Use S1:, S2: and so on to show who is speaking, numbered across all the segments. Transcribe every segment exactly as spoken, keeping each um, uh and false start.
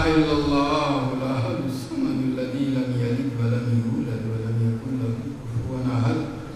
S1: إلا الله الأحد الصمد الذي لم يلد ولم يولد ولم يكن له كفوا أحد.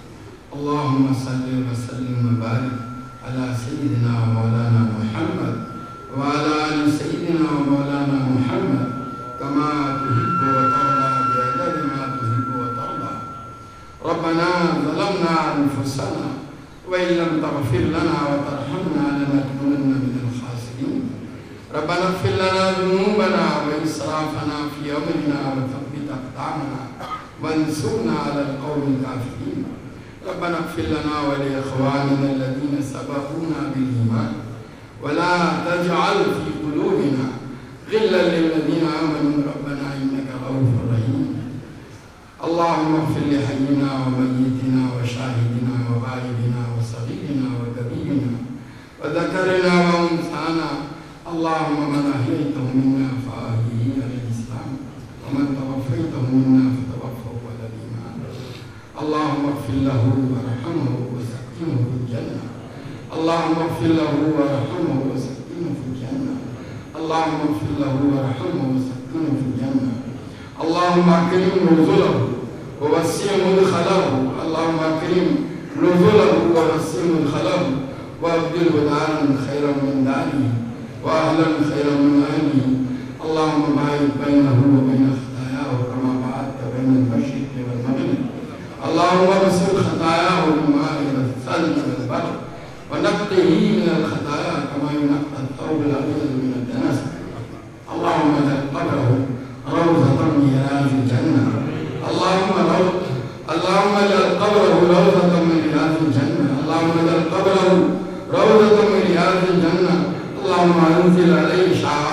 S1: اللهم صل وسلم وبارك على سيدنا ومولانا محمد وعلى آل سيدنا ومولانا محمد كما تحب وترضى بعدد ما تحب وترضى. ربنا ظلمنا أنفسنا وإن لم تغفر لنا وترحمنا لنكونن من الخاسرين. ربنا اغفر لنا ذنوبنا وإسرافنا في أمرنا وثبت أقدامنا وانصرنا على القوم الكافرين. ربنا اغفر لنا ولإخواننا الذين سبقونا بالإيمان ولا تجعل في قلوبنا غلا للذين آمنوا ربنا إنك رؤوف رحيم. اللهم اغفر لحينا وميتنا وشاهدنا وغائبنا وصغيرنا وكبيرنا وذكرنا وأنثانا. اللهم من أحييته منا فأحيه على الإسلام ومن توفيته منا فتوفه على الإيمان. اللهم اغفر له وارحمه وسكنه في الجنة. اللهم اغفر له وارحمه وسكنه في الجنة. اللهم اغفر له وارحمه وسكنه في الجنة. اللهم أكرم نزله ووسع مدخله. اللهم أكرم نزله ووسع مدخله وأبدله دارا خيرا من داره وأهلا خيرا من أهله. اللهم باعد بينه وبين خطاياه كما بعدت بين المشرق والمغرب. اللهم اغسل خطاياه بالماء والثلج والبر ونقه من الخطايا كما ينقى الثوب الأبيض من الدنس. اللهم اجعل قبره روضة من رياض الجنة. اللهم روض اللهم اجعل قبره روضة من رياض الجنة. اللهم اجعل قبره روضة من رياض الجنة. اللهم انزل عليه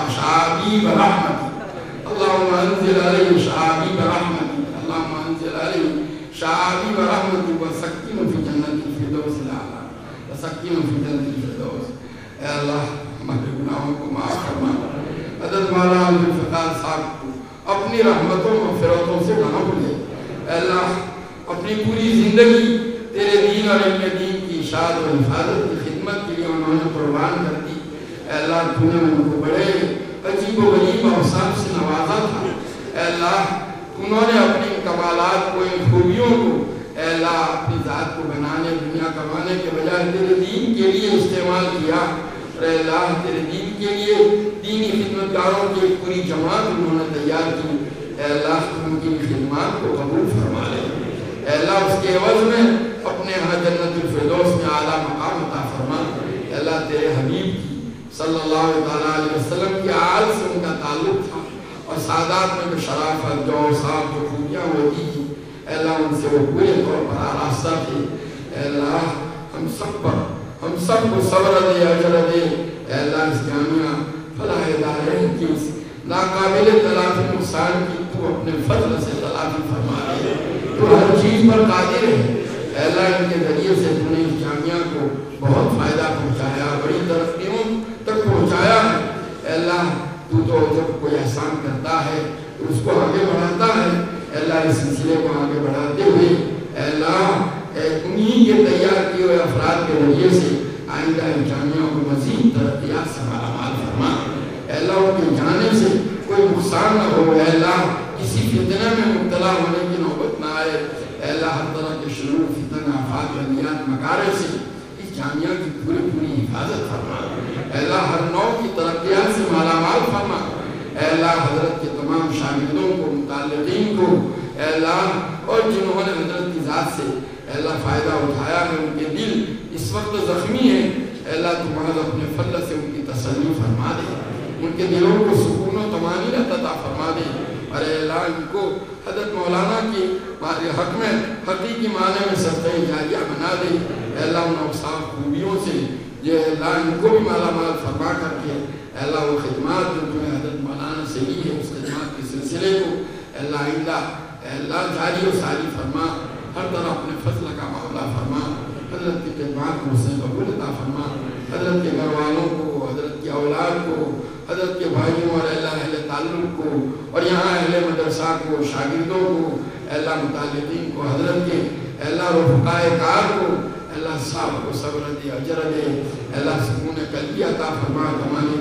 S1: شعابيب رحمتك. اللهم انزل عليه شعابيب رحمتك. اللهم انزل عليه شعابيب رحمتك وسكنه في جنة الفردوس الأعلى. وسكنه في جنة الفردوس. اے اللہ ہمارے گناہوں کو معاف فرما. حضرت مولانا ذوالفقار صاحب کو اپنی رحمتوں و فراتوں سے نہ بھولے. اے اللہ اپنی پوری زندگی تیرے دین اور علم دین کی اشاعت و حفاظت کی خدمت کے لیے انہوں نے قربان کر دی. اے اللہ تو نے ان کو بڑے عجیب و غریب اوصاف سے نوازا تھا. اے اللہ انہوں نے اپنی کمالات کو ان خوبیوں کو اے اللہ اپنی ذات کو بنانے دنیا کمانے کے بجائے تیرے دین کے لیے استعمال کیا. اے اللہ تیرے دین کے لیے دینی خدمتگاروں کی ایک پوری جماعت انہوں نے تیار کی. اے اللہ ان کی خدمات کو قبول فرما لے. اے اللہ اس کے عوض میں اپنے ہاں جنت الفردوس میں اعلیٰ مقام عطا فرما. اے اللہ تیرے حبیب کی صلی اللہ علیہ وسلم کی آل سے ان کا تعلق تھا اور سعادات میں جو شرافت جو اوصاف جو خوبیاں ہوتی تھی اے اللہ ان سے وہ پورے طور پر آراستہ تھے. اے اللہ ہم سب پر ہم سب کو صبر دے اجر دے. اے اللہ اس جامعہ فلاح دارین کی اس ناقابل تلافی نقصان کی تو اپنے فضل سے تلافی فرما دے. تو ہر چیز پر قادر ہے. اے اللہ ان کے ذریعے سے تو نے اس جامعہ کو بہت فائدہ پہنچایا بڑی ترقیوں تک پہنچایا ہے. اے اللہ تو تو جب کوئی احسان کرتا ہے تو اس کو آگے بڑھاتا ہے. اے اللہ اس سلسلے کو آگے بڑھاتے ہوئے اے اللہ انہی کے تیار کیے ہوئے افراد کے ذریعے سے آئندہ جامعوں کو مزید ترقیات سے مالا مال فرما. اے اللہ ان کے جانے سے کوئی نقصان نہ ہو. اے اللہ کسی فتنہ میں مبتلا ہونے کی نوبت نہ آئے. اے اللہ ہر طرح کے شرور فتن آفات بلیات مکارے سے اس جامعہ کی پوری پوری حفاظت فرما. اے اللہ ہر نوع کی ترقیات سے مالا مال فرما. اے اللہ حضرت کے تمام شاگردوں کو متعلقین کو اے اللہ اور جنہوں نے حضرت کی ذات سے اے اللہ فائدہ اٹھایا ہے ان کے دل اس وقت زخمی ہیں. اے اللہ تمہارا اپنے فضل سے ان کی تسلی فرما دے. ان کے دلوں کو سکون و طمانینت عطا فرما دے. اور اے اللہ ان کو حضرت مولانا کی حق میں حقیقی معنی میں صدقہ جاریہ بنا دے. اے اللہ ان اوصاف خوبیوں سے یہ اللہ ان کو بھی مالا مال فرما کر کے اے اللہ وہ خدمات جو تمہیں حضرت مولانا سے لی ہے اس خدمات کے سلسلے کو اے اللہ آئندہ اے اللہ جاری و ساری فرما. ہر طرح اپنے فضل کا معاملہ فرما. حضرت کی خدمات کو حسن قبول عطا فرما. حضرت کے گھر والوں کو حضرت کی اولاد کو حضرت کے بھائیوں اور اللہ اہل تعلق کو اور یہاں اہل مدرسہ کو شاگردوں کو اللہ متعلقین کو حضرت کے اللہ رفقائے کار کو اللہ صاحب کو صبر دے اجر دے. اللہ سکون قلبی عطا فرما. کمانے کے قلبی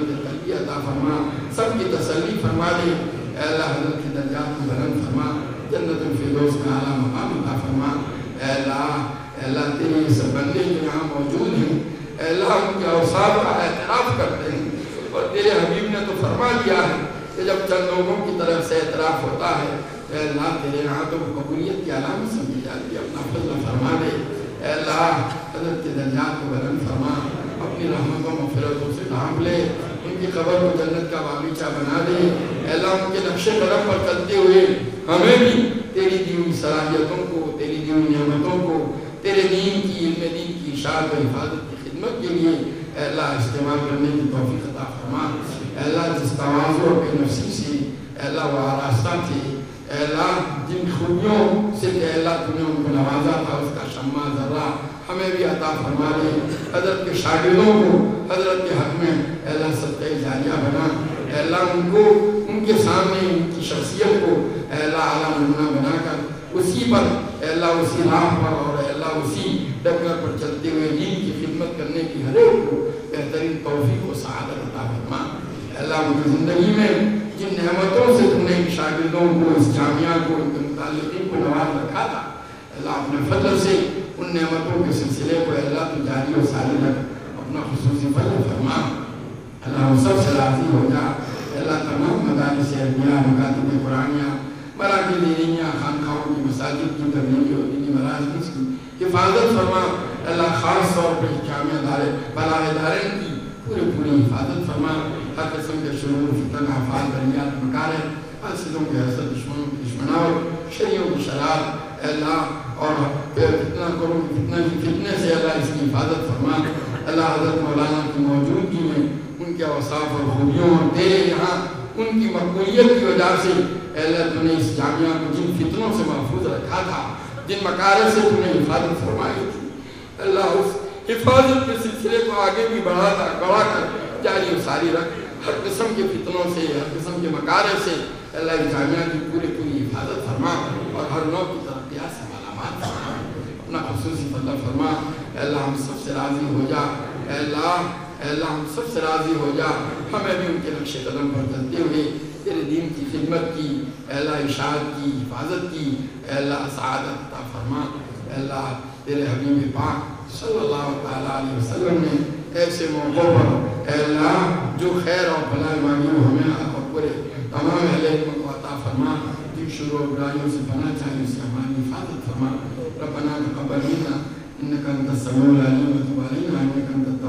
S1: خوشنودی عطا فرما، سب کی تسلی فرما دے، اے اللہ حضرت کے درجات کو بلند فرما، جنت الفردوس میں اعلیٰ مقام عطا فرما، اے اللہ اے اللہ تیرے اس بندے جو یہاں موجود ہیں، اے اللہ ان کے اوصاف کا اعتراف کرتے ہیں، اور تیرے حبیب نے تو فرما دیا ہے کہ جب چند لوگوں کی طرف سے اعتراف ہوتا ہے، اے اللہ تیرے یہاں تو قبولیت کی علامت سمجھی جاتی ہے، اپنا فضل فرما دے، اے اللہ حضرت کے درجات کو بلند فرما، اپنی رحمت و مغفرتوں سے ڈھانپ لے، ان کی قبر کو جنت کا باغیچہ بنا دے، اے اللہ ان کے نقش قدم پر چلتے ہوئے ہمیں بھی تیری دی ہوئی صلاحیتوں کو، تیری دی ہوئی نعمتوں کو، تیرے دین کی، علم دین کی اشاعت و حفاظت کی خدمت کے لیے اے اللہ استعمال کرنے کی توفیق عطا فرما، اے اللہ جس تواضع اور بے نفسی سے اے اللہ وہ آراستہ تھے، اے اللہ جن خوبیوں سے اے اللہ تو نے ان کو نوازا تھا، اس کا شمع ذرہ ہمیں بھی عطا فرما دے، حضرت کے شاگردوں کو حضرت کے حق میں اے اللہ صدقہ جاریہ بنا، اے اللہ ان کو ان کے سامنے ان کی شخصیت کو اے اللہ اعلیٰ نمونہ بنا کر اسی پر اے اللہ اسی راہ پر اور اے اللہ اسی ڈگر پر چلتے ہوئے دین کی خدمت کرنے کی ہر ایک کو بہترین توفیق و سعادت عطا فرما، اے اللہ ان کی زندگی میں جن نعمتوں سے تم نے ان شاگردوں کو، اس جامعہ کو، ان کے متعلقین کو نواز رکھا تھا، اللہ اپنے فضل سے ان نعمتوں کے سلسلے کو اے اللہ تو جاری و ساری رکھ، اپنا خصوصی فضل فرما، اللہ ہم سب سے راضی ہو جا، اے اللہ تمام مدارس علمیہ، مکاتب قرآنیہ، مراکز دینیہ، خانقاہوں کی، مساجد کی، تبلیغی اور دینی مراکز کی حفاظت فرما، اللہ خاص طور پر جامعہ دارے بلاغ دارین کی پوری پوری حفاظت فرما، ہر قسم کے شرور، فتن، آفات، بلیات، مکارہ، حاسدوں کے حسد، دشمنوں کی دشمناوٹ، شریعوں کی شرارت، اے اللہ اور فتنہ کروں کی فتنہ کی فتنے سے اللہ اس کی حفاظت فرما، اللہ حضرت مولانا کی موجودگی میں ان کے اوصاف اور خوبیوں اور تیرے یہاں ان کی مقبولیت کی وجہ سے اے اللہ تو نے اس جامعہ کو جن فتنوں سے محفوظ رکھا تھا، جن مکارہ سے تو نے حفاظت فرمائی تھی، اللہ اس حفاظت کے سلسلے کو آگے بھی بڑھاتا بڑھا کر جاری و ساری رکھ، ہر قسم کے فتنوں سے، ہر قسم کے مکارہ سے اللہ اس جامعہ کی پوری پوری حفاظت فرما اور ہر نوع کی ترقیات سے مالامال فرما، اپنا خصوصی فضل فرما، اے اللہ ہم سب سے راضی ہو جا، اے اللہ اے اللہ ہم سب سے راضی ہو جا، ہمیں بھی ان کے نقش قدم پر چلتے ہوئے تیرے دین کی خدمت کی، اے اللہ اشاعت کی، حفاظت کی، اے اللہ سعادت عطا فرما، اے اللہ تیرے حبیب پاک صلی اللہ تعالیٰ علیہ وسلم نے ایسے موقعوں پر اے اللہ جو خیر اور بھلائی مانگی وہ ہمیں اور پورے تمام اہل علم کو عطا فرما، جن شروع و برائیوں سے پناہ چاہیے اس سے ہماری حفاظت فرما، ربنا تقبل منا انک انت السمیع العلیم وتب علینا انک انت